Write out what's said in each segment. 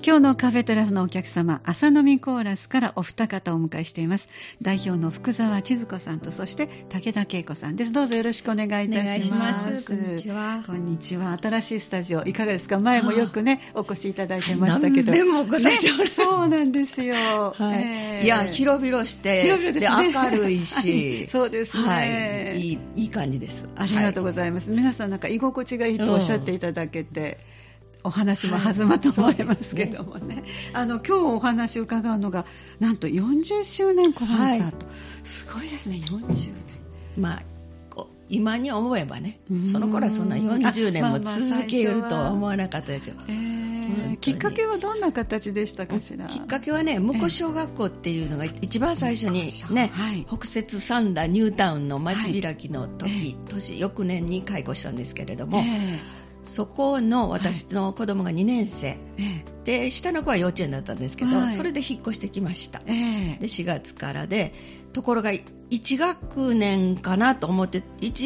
今日のカフェテラスのお客様、朝飲みコーラスからお二方をお迎えしています。代表の福澤千鶴子さんと、そして武田恵子さんです。どうぞよろしくお願いいたします。 こんにちは。 こんにちは。新しいスタジオいかがですか？前もよくねお越しいただいてましたけど、 何遍もごさせてもらって、 そうなんですよ、 いや広々して、で明るいしそうですね、 いい感じです。 ありがとうございます。皆さんなんか居心地がいいとおっしゃっていただけて、お話も弾むと思いますけどもね、今日お話を伺うのがなんと40周年コンサート、すごいですね。40年、 まあ今に思えばね、その頃はそんな40年も続けるとは思わなかったですよ。 きっかけはどんな形でしたかしら？ きっかけはね、向小学校っていうのが一番最初にね、北摂三田ニュータウンの町開きの時、翌年に開校したんですけれども、そこの私の子供が2年生、で下の子は幼稚園だったんですけど、それで引っ越してきました、で4月からで、ところが1学年かなと思って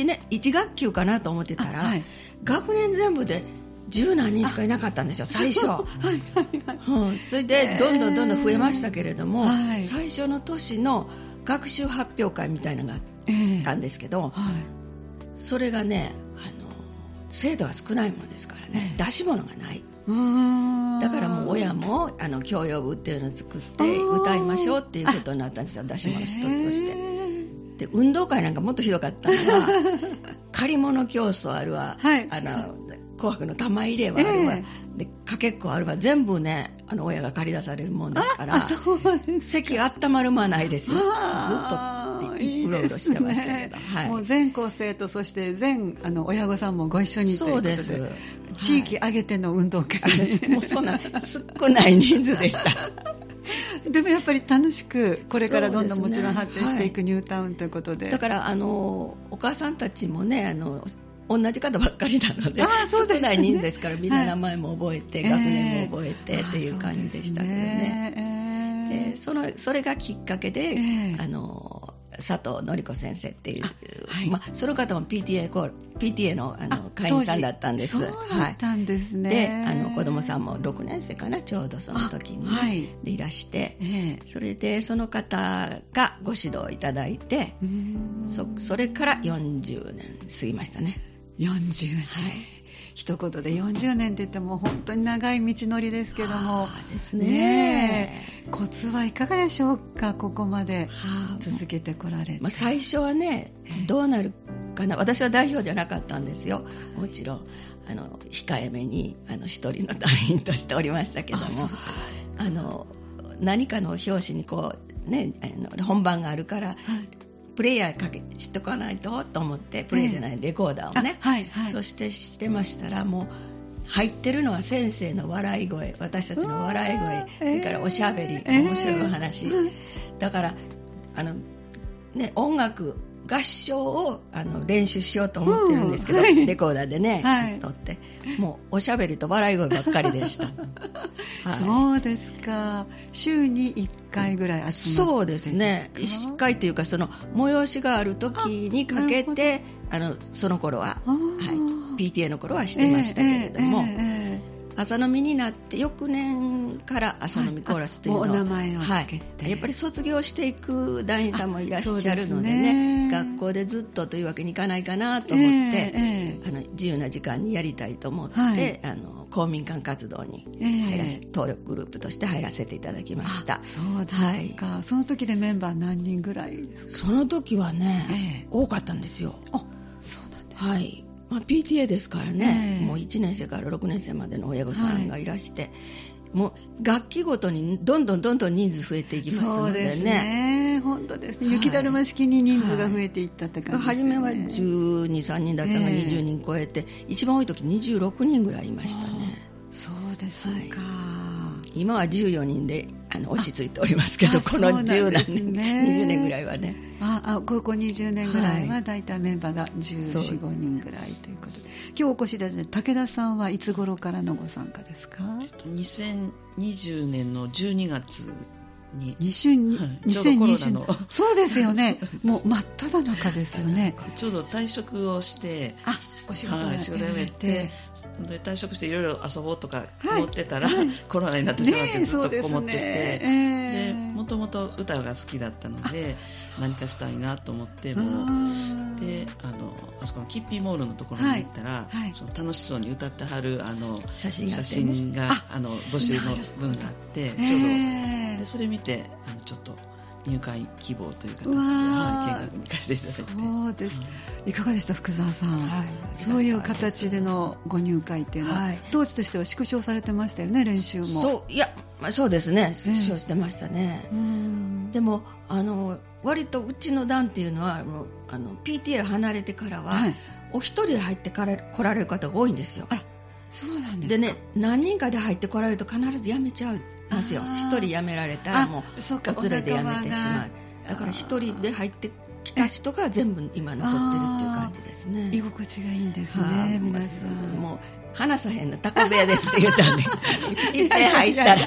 1学級かなと思ってたら、学年全部で10何人しかいなかったんですよ最初。それでどんどん増えましたけれども、最初の年の学習発表会みたいなのがあったんですけど、それがね、生徒が少ないものですからね、出し物がない。だからもう親も教養部っていうのを作って歌いましょうっていうことになったんですよ、出し物一つとして。で運動会なんかもっとひどかったのは借り物競争あるわ、紅白の玉入れはあるわ、でかけっこあるわ、全部ね親が借り出されるもんですから、席あったまる間ないですよ。ずっとうろうろしてましたけど、 もう全校生徒、そして全親御さんもご一緒にということで、 そうです、 地域挙げての運動会、 もうそんな少ない人数でしたでもやっぱり楽しくこれからどんどんもちろん発展していくニュータウンということで、 だからお母さんたちもね同じ方ばっかりなので、少ない人数ですからみんな名前も覚えて、学年も覚えてっていう感じでしたけどね。それがきっかけで、佐藤典子先生っていう、その方も PTA の、会員さんだったんです。 そうだったんですね。 で子供さんも6年生かな、ちょうどその時に、でいらして、それでその方がご指導いただいて、それから40年過ぎましたね。 40年、一言で40年って言っても本当に長い道のりですけども、 ですね。 コツはいかがでしょうか？ここまで続けてこられて、 最初はね、どうなるかな、私は代表じゃなかったんですよ。もちろん控えめに一人の団員としておりましたけども、何かの表紙にこうね、本番があるから、プレイヤーしとかないとと思って、プレイじゃないレコーダーをね、そしてしてましたら、もう入ってるのは先生の笑い声、私たちの笑い声、それからおしゃべり、面白いお話、だから音楽合唱を練習しようと思ってるんですけど、レコーダーでね、撮って、もうおしゃべりと笑い声ばっかりでした。 そうですか。週に1回ぐらい集まって？ そうですね、1回というか、その催しがある時にかけて、その頃は、PTA の頃はしてましたけれども、朝飲みになって翌年から朝飲みコーラスというのを、 お名前をつけて、 やっぱり卒業していく団員さんもいらっしゃるのでね、学校でずっとというわけにいかないかなと思って、自由な時間にやりたいと思って、公民館活動に登録グループとして入らせていただきました。 そうですか、その時でメンバー何人ぐらいですか？ その時はね、多かったんですよ。 そうなんです。 PTA ですからね、もう1年生から6年生までの親御さんがいらして、もう学期ごとにどんどん人数増えていきましたのでね。そうですね、 本当ですね。雪だるま式に人数が増えていったって感じですね。 初めは12、3人だったのが20人超えて、一番多い時26人ぐらいいましたね。 そうですか。 今は14人で落ち着いておりますけど、この10何年、20年ぐらいはね。 ここ20年ぐらいはだいたいメンバーが14、15人ぐらいということで、今日お越しいただいた武田さんはいつ頃からのご参加ですか？ 2020年の12月 2020年。そうですよね。もう真っ只中ですよね。 ちょうど退職をして、 お仕事を辞めて、退職していろいろ遊ぼうとか思ってたら、コロナになってしまってずっとこもってて、でもともと歌が好きだったので何かしたいなと思ってであそこのキッピーモールのところに行ったら、その楽しそうに歌ってはる写真が募集の文があって、ちょうどでそれ見てちょっと入会希望という形で、見学に行かせていただいて。 そうです、いかがでした福澤さん、そういう形でのご入会っていうのは、当時としては縮小されてましたよね、練習も。 そうですね、縮小してましたね。でも割とうちの団っていうのはPTA 離れてからは、お一人で入って来られる方が多いんですよ。 そうなんですか。 でね、何人かで入って来られると必ず辞めちゃうんですよ。一人辞められたらもうお連れで辞めてしまう。だから一人で入ってきた人が全部今残ってるっていう感じですね。 居心地がいいんですね、皆さん。 もう話さへんのタコ部屋ですって言ったんでいっぺん入ったら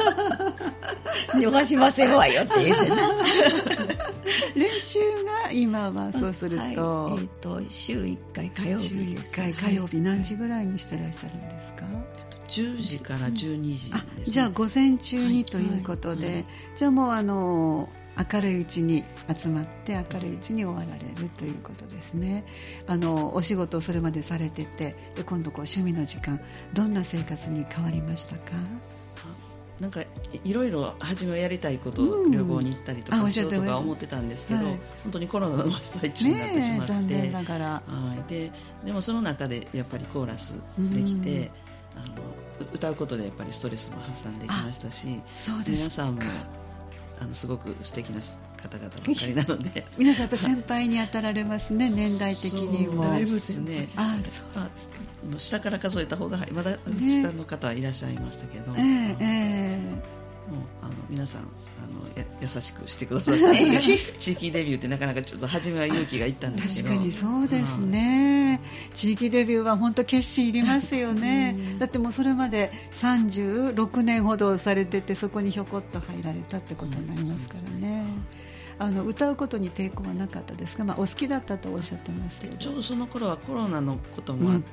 逃しませんわよって言ってね練習が今はそうすると、 週1回火曜日です。 週1回火曜日、何時ぐらいにしてらっしゃるんですか ？10時から12時ですね。 じゃあ午前中にということで、じゃあもう明るいうちに集まって明るいうちに終わられるということですね。お仕事をそれまでされてて、で今度趣味の時間、どんな生活に変わりましたか？ なんかいろいろ初めはやりたいことを旅行に行ったりとかしようとか思ってたんですけど、本当にコロナの真っ最中になってしまって、 残念ながら。 でもその中でやっぱりコーラスできて、歌うことでやっぱりストレスも発散できましたし、皆さんもすごく素敵な方々ばっかりなので皆さんやっぱ先輩に当たられますね、年代的にも。 だいぶですね。下から数えた方がまだ下の方はいらっしゃいましたけど、もう皆さん優しくしてくださって地域デビューってなかなかちょっと初めは勇気がいったんですけど。 確かにそうですね、地域デビューは本当決心いりますよねだってもうそれまで36年ほどされてて、そこにひょこっと入られたってことになりますからね。歌うことに抵抗はなかったですか？お好きだったとおっしゃってますけど。 ちょうどその頃はコロナのこともあって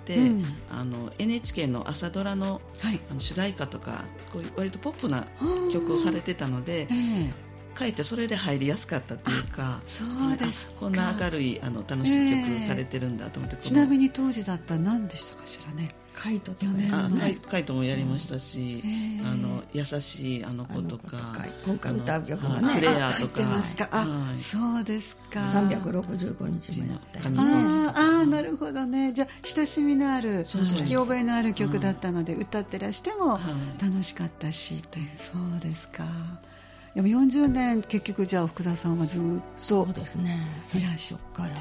、NHK の朝ドラの、主題歌とかこういう割とポップな曲をされてたので、かえってそれで入りやすかったというか、 そうですか。 こんな明るい楽しい曲をされてるんだと思って。 ちなみに当時だったら何でしたかしらね。 カイトとかカイトもやりましたし、優しい子とか、 今回歌う曲もね、 フレアとか。 そうですか。 365日もやったりね。 なるほどね。じゃあ親しみのある、聞き覚えのある曲だったので、歌ってらしても楽しかったしという。そうですか。でも40年結局じゃあ福澤さんはずっとそうですね、 いらっしゃって、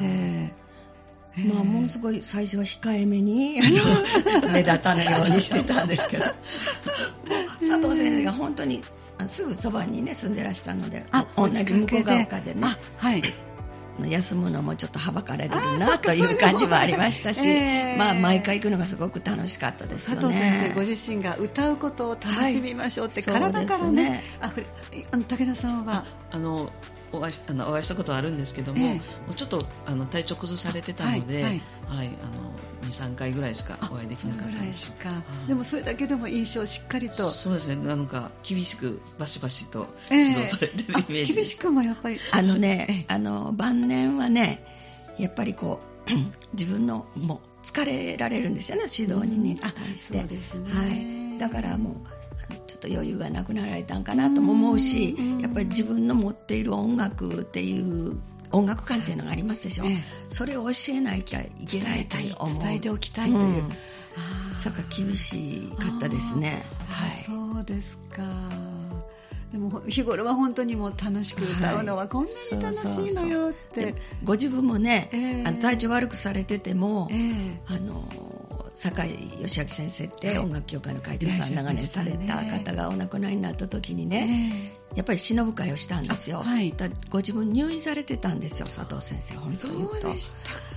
ものすごい最初は控えめに目立たないようにしてたんですけど佐藤先生が本当にすぐそばにね住んでらしたので、同じ向こうが丘でね、休むのもちょっとはばかられるなという感じもありましたし、毎回行くのがすごく楽しかったですよね。 佐藤先生ご自身が歌うことを楽しみましょうって、体からね、武田さんはお会いしたことはあるんですけども、ちょっと体調崩されてたので、2、3回ぐらいしかお会いできなかったです。 でもそれだけでも印象しっかりと。 そうですね、なんか厳しくバシバシと指導されてるイメージです。 厳しくもやっぱり晩年はね、やっぱりこう自分のもう疲れられるんですよね、指導にね、対して。 そうですね。 だからもうちょっと余裕がなくなられたんかなとも思うし、やっぱり自分の持っている音楽っていう音楽観っていうのがありますでしょ、それを教えなきゃいけないと思う。 伝えておきたいという、 それから厳しかったですね。 そうですか。でも日頃は本当にもう楽しく歌うのはこんなに楽しいのよって。 ご自分もね、体調悪くされてても、坂井義明先生って音楽協会の会長さん長年された方がお亡くなりになった時にね、やっぱり偲ぶ会をしたんですよ。ご自分入院されてたんですよ、佐藤先生。本当にそうでしたか。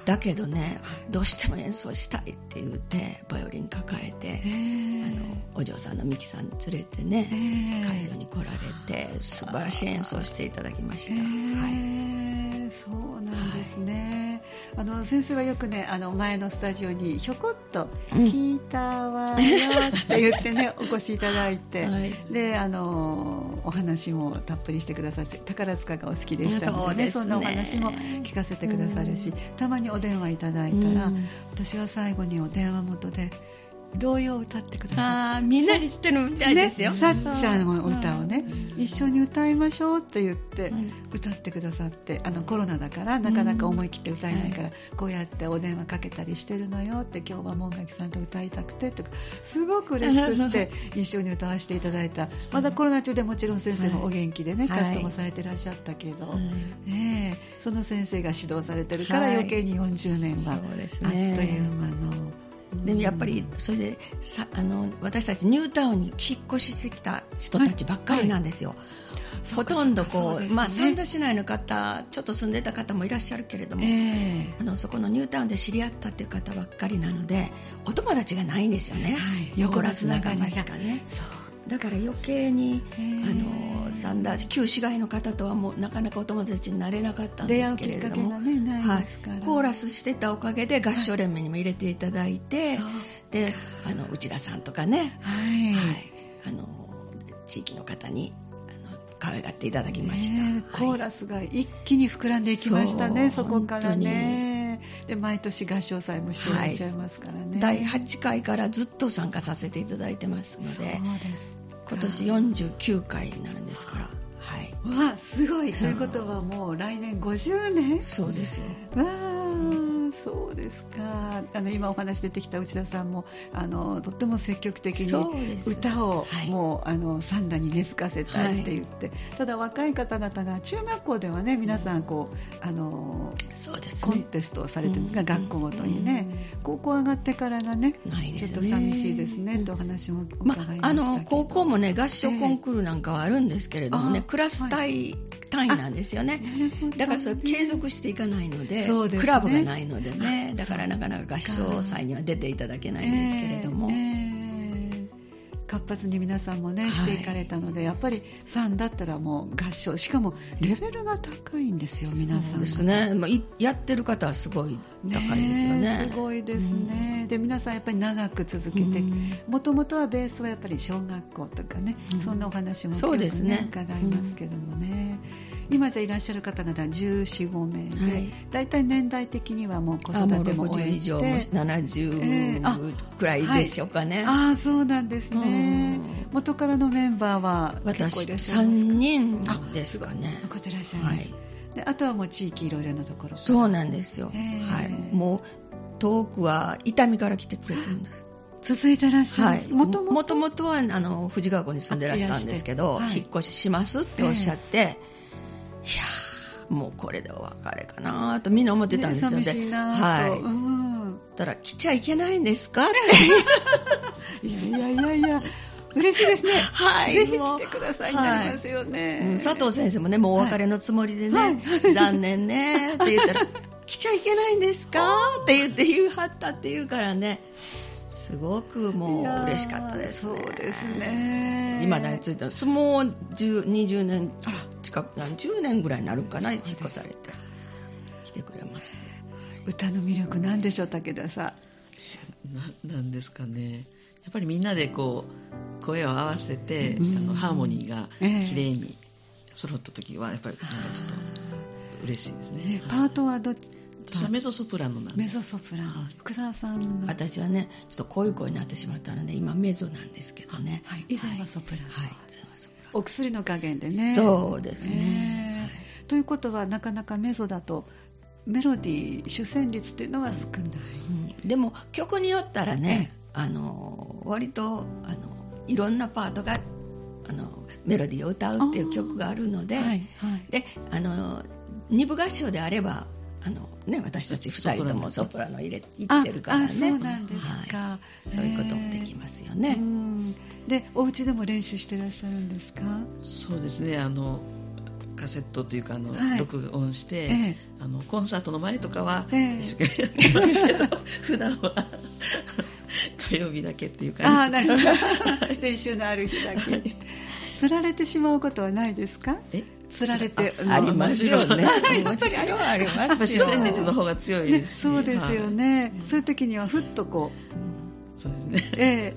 だけどね、どうしても演奏したいって言ってバイオリン抱えて、お嬢さんのミキさんに連れてね、会場に来られて素晴らしい演奏していただきました。 そうなんですね。先生はよくね、前のスタジオにひょこっと聞いたわよって言ってね、お越しいただいて、でお話もたっぷりしてくださって、宝塚がお好きでしたのでね、そんなお話も聞かせてくださるし、たまにお電話いただいたら、私は最後にお電話元で童謡を歌ってくださって、 みんなに知ってるみたいですよ、 さっちゃんの歌をね、一緒に歌いましょうって言って歌ってくださって、コロナだからなかなか思い切って歌えないから、こうやってお電話かけたりしてるのよって、今日は門垣さんと歌いたくてとか、すごく嬉しくって一緒に歌わせていただいた。まだコロナ中でもちろん先生もお元気でね、活動もされてらっしゃったけど、その先生が指導されてるから余計に40年はあっという間の。 でもやっぱりそれで私たちニュータウンに引っ越してきた人たちばっかりなんですよ。ほとんど三田市内の方、ちょっと住んでた方もいらっしゃるけれども、そこのニュータウンで知り合ったっていう方ばっかりなので、お友達がないんですよね。 横らつながりが。 だから余計に三田旧市街の方とはもうなかなかお友達になれなかったんですけれども、コーラスしてたおかげで合唱連盟にも入れていただいて、で内田さんとかね、地域の方に可愛がっていただきました。 コーラスが一気に膨らんでいきましたね、そこからね。で毎年合唱祭もしていらっしゃいますからね。 第8回からずっと参加させていただいてますので、今年49回になるんですから。 わ、すごい。ということはもう来年50年。 そうですよ。 そうですか。今お話出てきた内田さんもとっても積極的に歌をもう三田に根付かせたいって言って、ただ若い方々が中学校ではね、皆さんそうですね、 コンテストをされてるんですが、学校ごとにね、高校上がってからがね、ちょっと寂しいですねとお話も伺いましたけど、 高校もね、合唱コンクールなんかはあるんですけれどもね、クラス単位なんですよね。だからそれ継続していかないので、クラブがないのでね、だからなかなか合唱祭には出ていただけないんですけれども、 活発に皆さんもねしていかれたので、やっぱり3だったらもう合唱、しかもレベルが高いんですよ、皆さん。 そうですね、やってる方はすごい高いですよね。 すごいですね。で皆さんやっぱり長く続けて、もともとはベースはやっぱり小学校とかね、そんなお話もよくね伺いますけどもね。今じゃいらっしゃる方々14、15名で、だいたい年代的にはもう子育ても終えて、 60以上も70くらいでしょうかね。 そうなんですね。元からのメンバーは結構いらっしゃいますか？ 私3人ですかね。 残ってらっしゃいます。であとはもう地域いろいろなところから。 そうなんですよ。もう遠くは伊丹から来てくれてるんです。 続いてらっしゃいます。もともとは藤川湖に住んでらっしゃったんですけど、引っ越ししますっておっしゃって、いやーもうこれでお別れかなとみんな思ってたんですよね。 寂しいなと。 たら来ちゃいけないんですかっていや嬉しいですね。ぜひ来てくださいになりますよね。 佐藤先生もね、もうお別れのつもりでね、残念ねって言ったら来ちゃいけないんですかって言うはったって言うからね、すごくもう嬉しかったですね。 そうですね。 今だについてもう20年近く、何十年ぐらいになるかな、引っ越されて来てくれます。 歌の魅力なんでしょう、武田さん。なんですかね。やっぱりみんなでこう声を合わせて、ハーモニーが綺麗に揃った時はやっぱりなんかちょっと嬉しいですね。 パートはどっち？ 私はメゾソプラノなんです。 メゾソプラノ。福沢さん。 私はね、ちょっとこういう声になってしまったので今メゾなんですけどね。 以前はソプラノ。 以前はソプラノ。 お薬の加減でね。 そうですね。 ということはなかなかメゾだとメロディー主旋律っていうのは少ない。 でも曲によったらね、割といろんなパートがメロディーを歌うっていう曲があるので、で二部合唱であれば私たち2人ともソプラノ入ってるからね。 そうなんですか。 そういうこともできますよね。 でお家でも練習してらっしゃるんですか？ そうですね。 カセットというか録音して、コンサートの前とかは一生懸命やってますけど、普段は火曜日だけっていうか、 なるほど練習のある日だけ釣られてしまうことはないですか？釣られてありますよね。 もちろんありますよ。 やっぱ視線率の方が強いですし、 そうですよね、そういう時にはふっとこう、そうですね、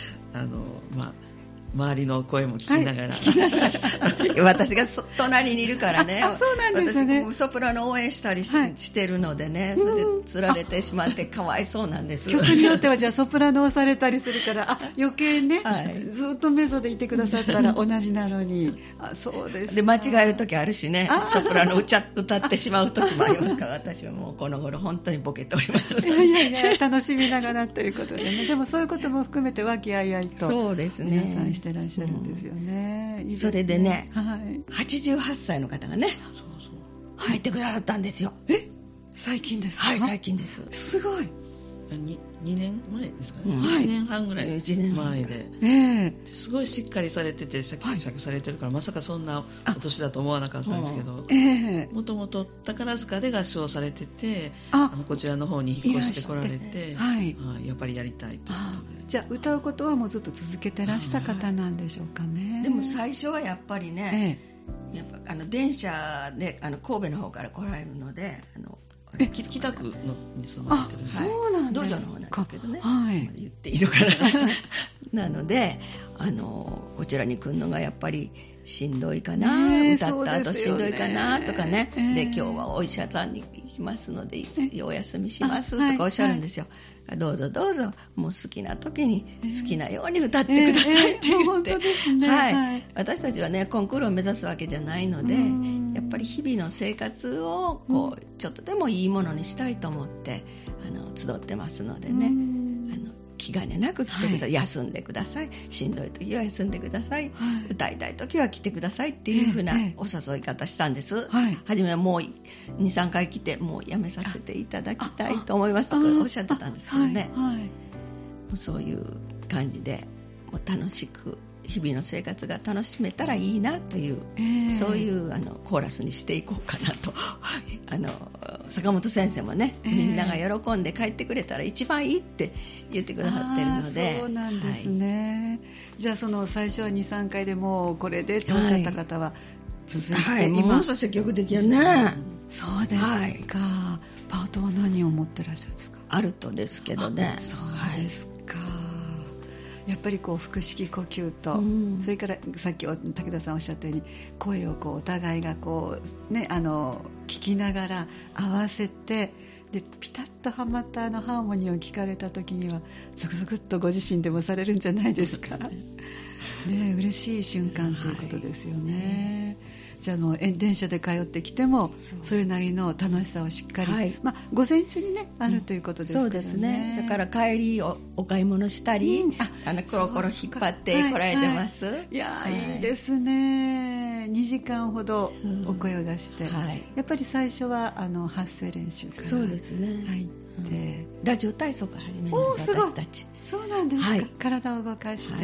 周りの声も聞きながら、 私が隣にいるからね。 そうなんですね。 私ソプラノ応援したりしてるのでね、それで釣られてしまってかわいそうなんです。 曲によってはじゃあソプラノをされたりするから余計ね、ずっとメゾでいてくださったら同じなのに。そうです。 で間違える時あるしね、ソプラノ歌ってしまう時もありますから、私はもうこの頃本当にボケております。 いや楽しみながらということでね。でもそういうことも含めて和気あいあいとそうですね、 皆さんしてらっしゃるんですよね。いいですね。 それでね、88歳の方がね、入ってくださったんですよ。 最近ですか？ はい、最近です。 すごい。 2年前ですかね、1年半ぐらい前で、すごいしっかりされてて、シャキシャキされてるから、まさかそんなお年だと思わなかったんですけど、もともと宝塚で合唱されてて、こちらの方に引っ越してこられて、やっぱりやりたいということで。 じゃあ歌うことはもうずっと続けてらした方なんでしょうかね。 でも最初はやっぱりね、やっぱ電車で神戸の方から来られるので、 北区に住まれてるんです。 そうなんですか。 道場の方なんですけどね、そこまで言っていいのかな。なのでこちらに来るのがやっぱりしんどいかな、歌った後しんどいかなとかね、で今日はお医者さんに行きますのでお休みしますとかおっしゃるんですよ。どうぞどうぞ、もう好きな時に好きなように歌ってくださいって言って、私たちはねコンクールを目指すわけじゃないので、やっぱり日々の生活をこうちょっとでもいいものにしたいと思って集ってますのでね、気兼ねなく来てください、休んでください、しんどい時は休んでください、歌いたい時は来てくださいっていう風なお誘い方したんです。初めはもう 2,3 回来てもうやめさせていただきたいと思いますとかおっしゃってたんですけどね、もうそういう感じでもう楽しく日々の生活が楽しめたらいいなという、そういうコーラスにしていこうかなと坂本先生もね、みんなが喜んで帰ってくれたら一番いいって言ってくださってるので。 そうなんですね、じゃあその最初は 2,3 回でもうこれでとおっしゃった方は続いて、 今も積極的やね、 そうですか、パートは何を持ってらっしゃるんですか？ アルトですけどね。 そうですか、やっぱりこう腹式呼吸と、それからさっき武田さんおっしゃったように声をこうお互いがこう、ね、聞きながら合わせて、でピタッとはまったハーモニーを聞かれた時にはゾクゾクっとご自身でもされるんじゃないですか。ね、嬉しい瞬間ということですよね。じゃあ電車で通ってきてもそれなりの楽しさをしっかり、午前中にねあるということですからね。 そうですね。それから帰りお買い物したり、コロコロ引っ張って来られてます。 いや、いいですね。2時間ほどお声を出して、やっぱり最初は発声練習からそうですね、 入って、 ラジオ体操から始めます、私たち。 そうなんですか、体を動かして、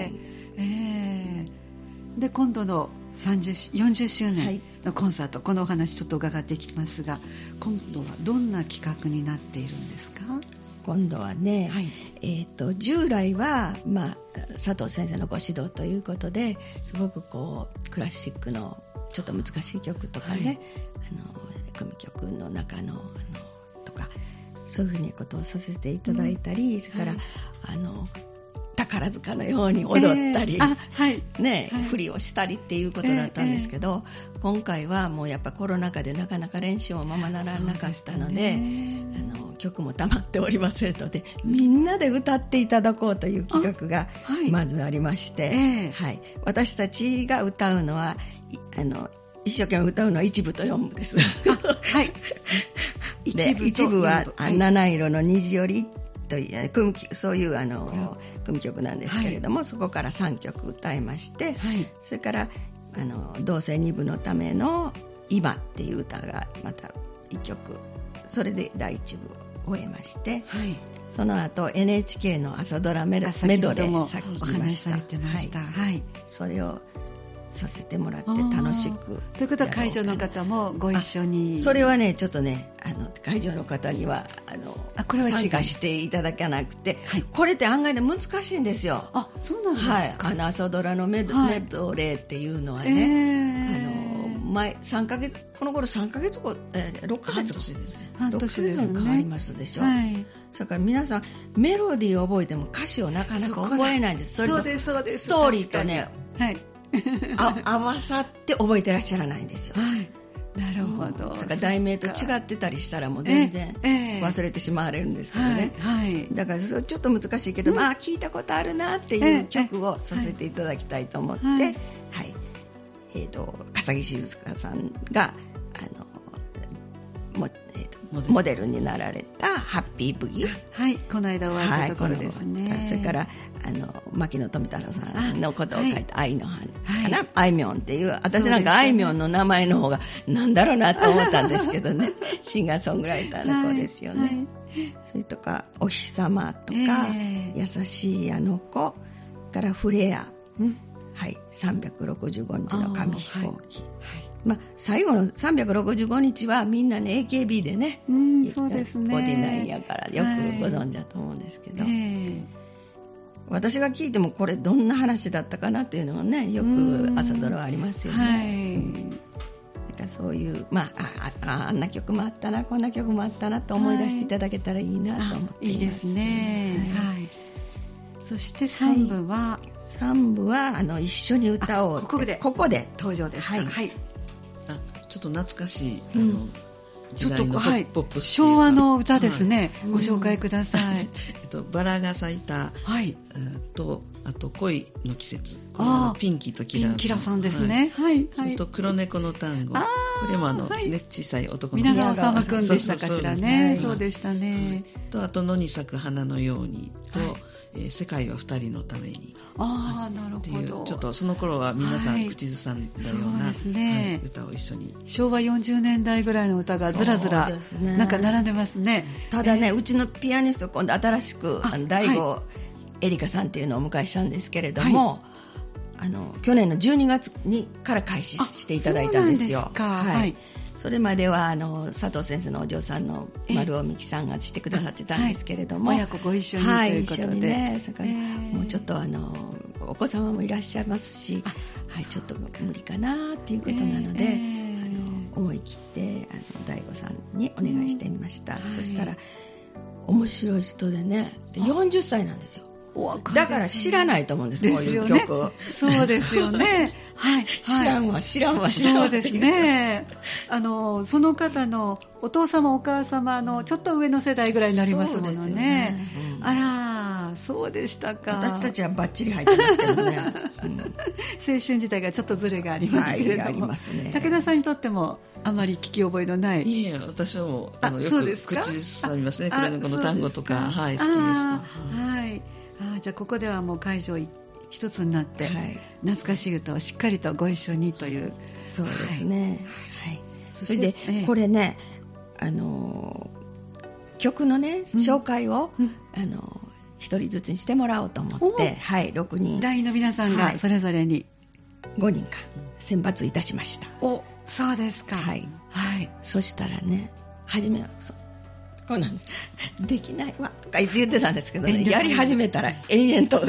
で今度の40周年のコンサート、このお話ちょっと伺っていきますが、今度はどんな企画になっているんですか？ 今度はね、従来は、佐藤先生のご指導ということですごくこうクラシックのちょっと難しい曲とかね、組曲の中のとかそういうふうなことをさせていただいたり、それから宝塚のように踊ったり、振りをしたりっていうことだったんですけど、今回はもうやっぱコロナ禍でなかなか練習もままならなかったので、曲も溜まっておりませんので、みんなで歌っていただこうという企画がまずありまして、私たちが歌うのは一生懸命歌うのは一部と四部です。一部は七色の虹よりというそういう組曲なんですけれども、そこから3曲歌いまして、それから同性2部のための今っていう歌がまた1曲、それで第1部を終えまして、その後 NHK の朝ドラメドレーさっき言いました、それをさせてもらって楽しく。 ということは会場の方もご一緒に。 それはねちょっとね会場の方にはこれは参加していただかなくて、はい、これって案外で難しいんですよ。 あ、そうなんですか。 はい、朝ドラのメドレーっていうのはね、3ヶ月、この頃3ヶ月後、6ヶ月後ですね。 半年ですね。 6ヶ月変わりますでしょ。 はい。 それから皆さん、メロディーを覚えても歌詞をなかなか覚えないんです。それと、ストーリーとね、はい、合わさって覚えてらっしゃらないんですよ。 はい。なるほど。 それから題名と違ってたりしたらもう全然忘れてしまわれるんですけどね。 はい。 だからそれちょっと難しいけど、まあ聞いたことあるなっていう曲をさせていただきたいと思って、はい。笠木静香さんがモデルになられたハッピーブギ、 はい、この間終わったところですね。 はい、それから牧野富太郎さんのことを書いた愛の花かな、あいみょんっていう、私なんかあいみょんの名前の方がなんだろうなと思ったんですけどねシンガーソングライターの子ですよね。はいはい、それとかお日様とか、優しいあの子からフレア、はい、365日の紙飛行機、まあ、最後の365日はみんなね AKB でね、 そうですね、 49やからよくご存知だと思うんですけど、私が聞いてもこれどんな話だったかなっていうのがねよく朝ドラはありますよね。だからそういう、まあ、あんな曲もあったなこんな曲もあったなと思い出していただけたらいいなと思っています。いいですね。 はい。そして3部は、 3部は一緒に歌おう。 ここで登場です。はい。はい、 ちょっと懐かしい時代のポップス、 昭和の歌ですね。ご紹介ください。 バラが咲いた、とあと恋の季節、ピンキーとキラさんですね。はい。 それと黒猫の単語、これも小さい男の子、皆川さんくんでしたかしらね。そうでしたね。 とあと野に咲く花のようにと、世界は二人のために、 なるほど。 ちょっとその頃は皆さん口ずさんだような、歌を一緒に、 昭和40年代ぐらいの歌がずらずらなんか並んでますね。 ただね、うちのピアニスト今度新しく大吾エリカさんっていうのをお迎えしたんですけれども、去年の12月から開始していただいたんですよ。それまでは佐藤先生のお嬢さんの丸尾美樹さんがしてくださってたんですけれども、 親子ご一緒にということで、 一緒にね、それからもうちょっとお子様もいらっしゃいますし、ちょっと無理かなっていうことなので、思い切って大吾さんにお願いしてみました。そしたら面白い人でね、40歳なんですよ。だから知らないと思うんです、こういう曲。 そうですよね。はい。 知らんわ。 そうですね。その方のお父様お母様のちょっと上の世代ぐらいになりますものね。そうですよね。あら、そうでしたか。 私たちはバッチリ入ってますけどね。 青春時代がちょっとズレがありますけれども。 ありますね。 武田さんにとってもあまり聞き覚えのない。 いや、私はもうよく口ずさみますね。黒猫の単語とか、好きでした。 はい。じゃあここではもう会場一つになって、懐かしい歌をしっかりとご一緒にという。 そうですね。はい。それで、これね、曲のね、紹介を、一人ずつにしてもらおうと思って、6人。 団員の皆さんがそれぞれに。 5人か選抜いたしました。 そうですか。 はい。そしたらね、初めは、こんなんできないわとか言ってたんですけどね、やり始めたら延々と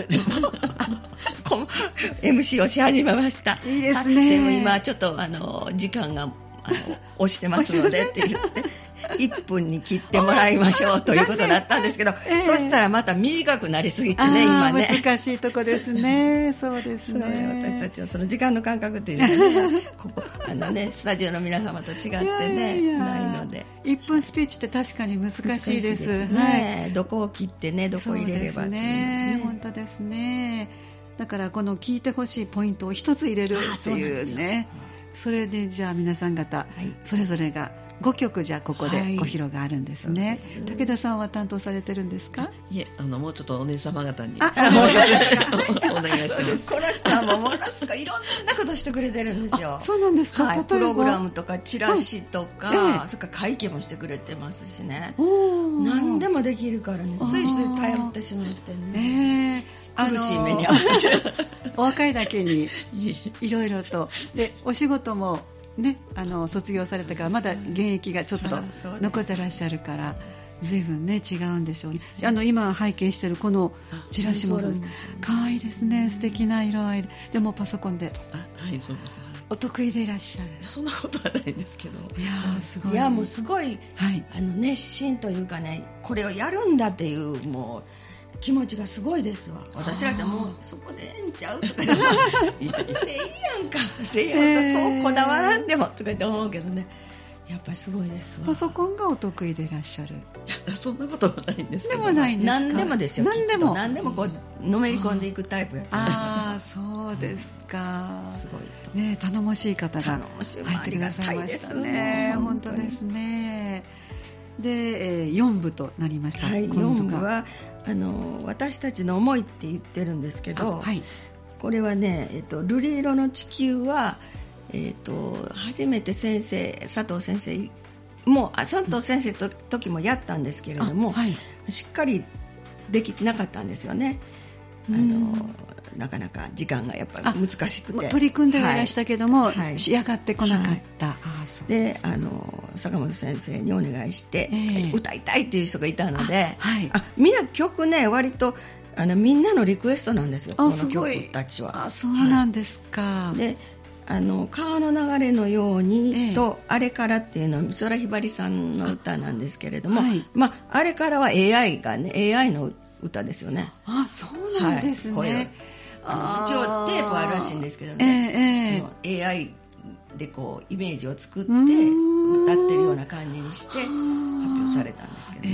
MC をし始めました。 いいですね。 でも今ちょっと時間が押してますのでって言って1分に切ってもらいましょうということだったんですけど、そしたらまた短くなりすぎてね、今ね難しいとこですね。そうですね。 私たちはその時間の感覚っていうのはねここスタジオの皆様と違ってねないので、 1分スピーチって確かに難しいです。 どこを切ってね、どこを入れればっていうね。 本当ですね。だからこの聞いてほしいポイントを一つ入れるっていうね。それでじゃあ皆さん方、それぞれが5曲じゃここでご披露があるんですね。武田さんは担当されてるんですか？ いえ、もうちょっとお姉様方にお願いしてます。 この人はもうものすごいいろんなことしてくれてるんですよ。 そうなんですか？ プログラムとかチラシとか、それから会計もしてくれてますしね。何でもできるからね、ついつい頼ってしまってね。苦しい目に遭ってる。 お若いだけにいろいろとでお仕事もね卒業されたからまだ現役がちょっと残ってらっしゃるから随分ね違うんでしょうね。今拝見してるこのチラシもそうです。可愛いですね。素敵な色合いでもパソコンではいそうです、はい、 お得意でいらっしゃる。 そんなことはないんですけど、 いやすごい、いやもうすごい、はい、熱心というかね、これをやるんだっていうもう気持ちがすごいですわ。私らってもうそこでええんちゃうとか言っていいやんかレイアウトそうこだわらんでもとか言って思うけどね、やっぱりすごいですわ。 パソコンがお得意でいらっしゃる。 いやそんなことはないんですけど。 でもないんですか。 何でもですよ。何でもこうのめり込んでいくタイプやったんです。 ああそうですか。 すごいと。 ね頼もしい方が入ってくださいましたね。本当ですね。で、4部となりました。 はい、4部は私たちの思いって言ってるんですけど、はい、これはね、瑠璃色の地球は。初めて先生佐藤先生も佐藤先生の時もやったんですけれども、はい、しっかりできてなかったんですよね。なかなか時間がやっぱり難しくて取り組んではいらしたけども、はい、仕上がってこなかった、はい、 で坂本先生にお願いして、歌いたいっていう人がいたので、はい、みんな曲ね割とみんなのリクエストなんですよ、この曲たちは。 そうなんですか。 はい、で川の流れのようにと、あれからっていうのは美空ひばりさんの歌なんですけれども、あれからは AI の歌ですよね。 そうなんですね。 はい、一応テープあるらしいんですけどね、AI でこうイメージを作って歌ってるような感じにして発表されたんですけど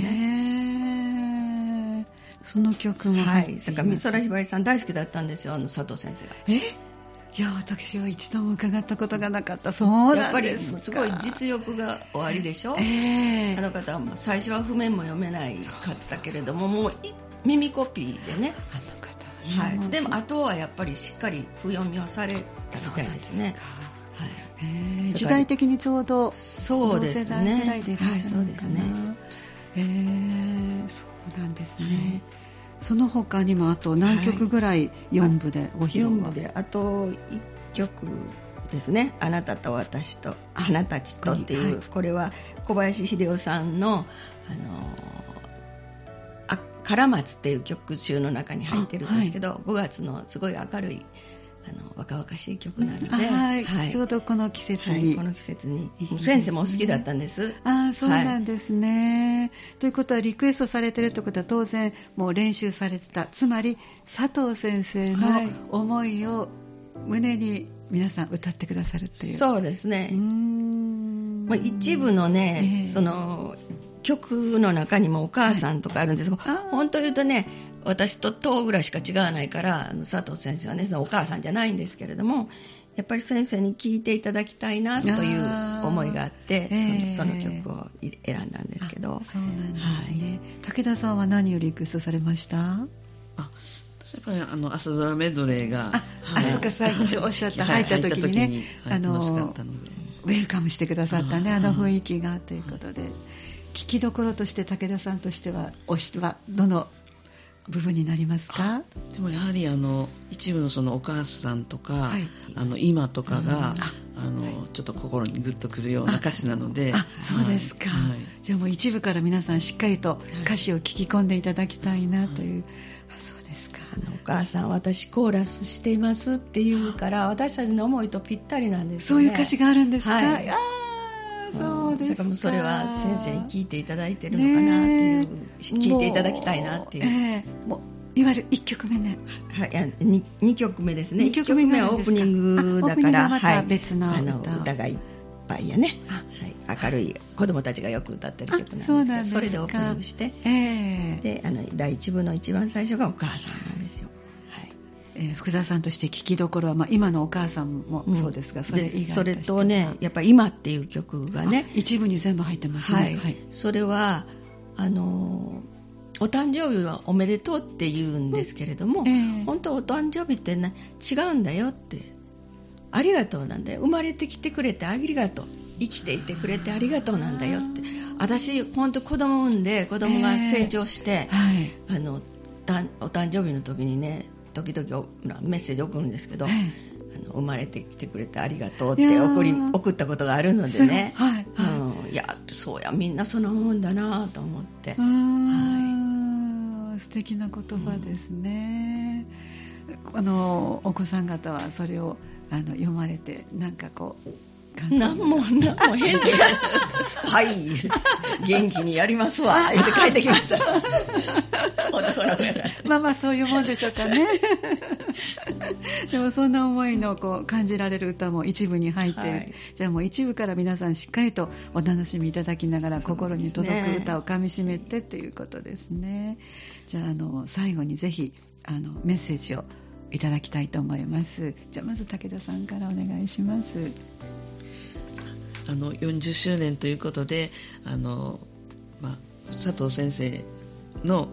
ね。 その曲もはい、だから美空ひばりさん大好きだったんですよ、佐藤先生が。 いや私は一度も伺ったことがなかった。そうなんですか。 やっぱりすごい実力がおありでしょ。あの方はもう最初は譜面も読めないかったけれども、もう耳コピーでね、はい、でもあとはやっぱりしっかり譜読みをされたみたいですね。 はい、時代的にちょうどそうですね。 同世代ぐらいでいらっしゃるのかな。 そうですね。 そうなんですね。その他にもあと何曲ぐらい4部でご披露は。 4部であと1曲ですね。あなたと私とあなたちとっていう、はい、これは小林秀夫さんのカラマツっていう曲集の中に入ってるんですけど、はい、5月のすごい明るい若々しい曲なので、 はいはい、ちょうどこの季節に、 はい、この季節に先生もお好きだったんです。 そうなんですね、はい、ということはリクエストされてるってことは当然もう練習されてた、つまり佐藤先生の思いを胸に皆さん歌ってくださるという。 そうですね。一部のね、その曲の中にもお母さんとかあるんですが、本当言うとね、私と10ぐらいしか違わないから佐藤先生はね、そのお母さんじゃないんですけれども、やっぱり先生に聴いていただきたいなという思いがあって、その曲を選んだんですけど。 そうなんですね、はい、武田さんは何をリクエストされました？ 私やっぱり朝ドラメドレーがそうか、最初おっしゃった入った時にね、 楽しかったのでウェルカムしてくださったね、雰囲気がということで、聴きどころとして武田さんとしては推しはどの部分になりますか？ でもやはり一部のそのお母さんとか、はい、今とかが、ちょっと心にグッとくるような歌詞なので。 そうですか、はい、じゃあもう一部から皆さんしっかりと歌詞を聞き込んでいただきたいなという、そうですか。 お母さん私コーラスしていますっていうから私たちの思いとぴったりなんですよね。そういう歌詞があるんですか？はい、 そうですか。それは先生に聞いていただいてるのかなっていう、聞いていただきたいなっていう、 もういわゆる1曲目ね、 はい、2曲目ですね。1曲目はオープニングだから、 また別の歌がいっぱいやね、はい、明るい子供たちがよく歌ってる曲なんですけど、それでオープニングして、で第1部の一番最初がお母さんなんですよ。 福澤さんとして聴きどころは、今のお母さんもそうですが、それ以外それとね、やっぱり今っていう曲がね、 一部に全部入ってますね。 はい、それはお誕生日はおめでとうって言うんですけれども、本当お誕生日って違うんだよって、ありがとうなんだよ、生まれてきてくれてありがとう、生きていてくれてありがとうなんだよって。私本当子供産んで子供が成長して、お誕生日の時にね、 時々メッセージ送るんですけど、生まれてきてくれてありがとうって送ったことがあるのでね、いやそうやみんなそのもんだなと思って、 素敵な言葉ですね。お子さん方はそれを読まれてなんかこう何も返事がはい元気にやりますわ言って帰ってきましたまあそういうもんでしょうかねでもそんな思いの感じられる歌も一部に入っている、じゃあもう一部から皆さんしっかりとお楽しみいただきながら心に届く歌をかみしめてということですね。じゃあ最後にぜひメッセージをいただきたいと思います。じゃあまず武田さんからお願いします。 40周年ということで佐藤先生の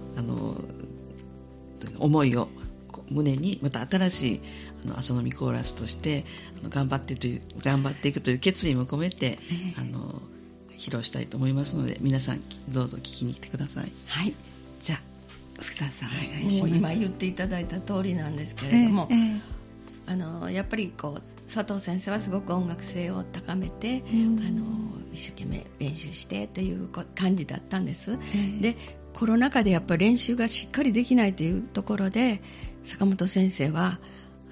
思いを胸にまた新しい朝飲みコーラスとして頑張っていくという決意も込めて、披露したいと思いますので皆さんどうぞ聞きに来てください。 はい、じゃあ福沢さんお願いします。 今言っていただいた通りなんですけれども、やっぱり佐藤先生はすごく音楽性を高めて、一生懸命練習してという感じだったんです。でコロナ禍でやっぱり練習がしっかりできないというところで坂本先生は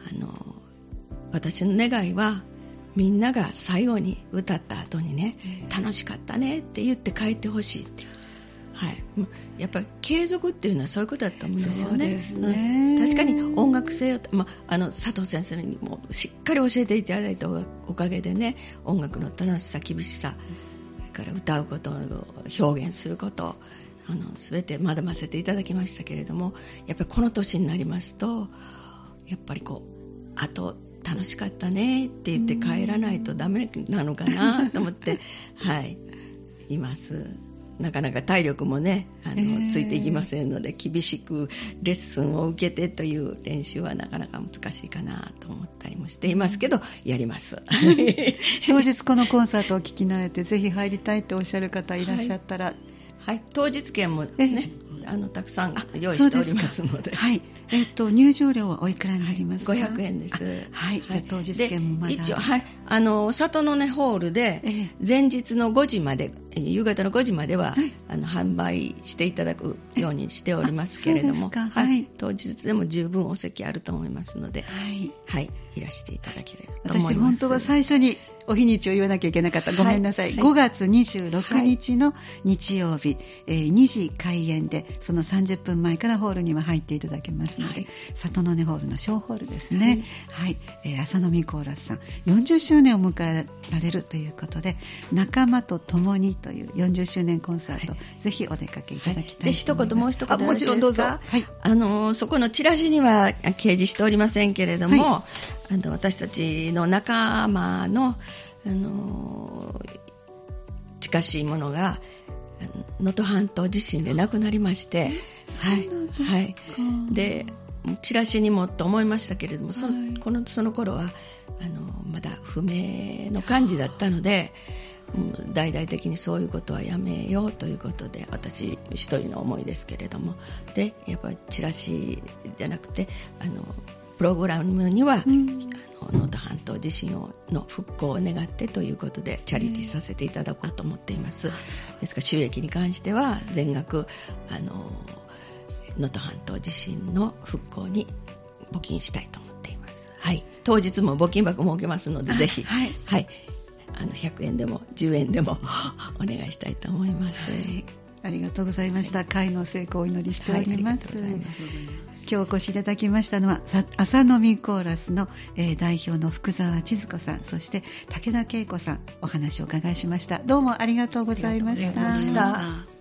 私の願いはみんなが最後に歌った後にね、楽しかったねって言って帰ってほしいっていう、やっぱり継続っていうのはそういうことだと思うんですよね。 そうですね、 確かに音楽性を、佐藤先生にもしっかり教えていただいたおかげでね、音楽の楽しさ厳しさ、それから歌うことを表現すること全て学ばせていただきましたけれども、やっぱりこの年になりますとやっぱりあと楽しかったねって言って帰らないとダメなのかなと思っています。なかなか体力もねついていきませんので、厳しくレッスンを受けてという練習はなかなか難しいかなと思ったりもしていますけど、やります当日このコンサートを聴き慣れてぜひ入りたいっておっしゃる方いらっしゃったら、 当日券もね、たくさん用意しておりますので、 入場料はおいくらになりますか ？500円です。 じゃあ当日券もまだ一応里のねホールで前日の5時まで、夕方の5時までは、販売していただくようにしておりますけれども、当日でも十分お席あると思いますので、いらしていただければと思います。 私本当は最初にお日にちを言わなきゃいけなかった。ごめんなさい。5月26日の日曜日、2時開演で、その30分前からホールには入っていただけますので、里の根ホールの小ホールですね。朝飲みコーラスさん40周年を迎えられるということで、仲間と共にという40周年コンサート、ぜひお出かけいただきたいと思います。 もう一言もちろんどうぞ。 そこのチラシには掲示しておりませんけれども、私たちの仲間の近しいものが能登半島地震で亡くなりまして、でチラシにもと思いましたけれども、その頃はまだ不明の感じだったので、大々的にそういうことはやめようということで、私一人の思いですけれども、でやっぱりチラシじゃなくてプログラムには能登半島地震の復興を願ってということでチャリティーさせていただこうと思っています。ですから収益に関しては全額能登半島地震の復興に募金したいと思っています。当日も募金箱設けますので、ぜひ100円でも10円でもお願いしたいと思います。 ありがとうございました。会の成功をお祈りしております。今日お越しいただきましたのは朝飲みコーラスの、代表の福沢千鶴子さん、そして武田恵子さん、お話をお伺いしました。どうもありがとうございました。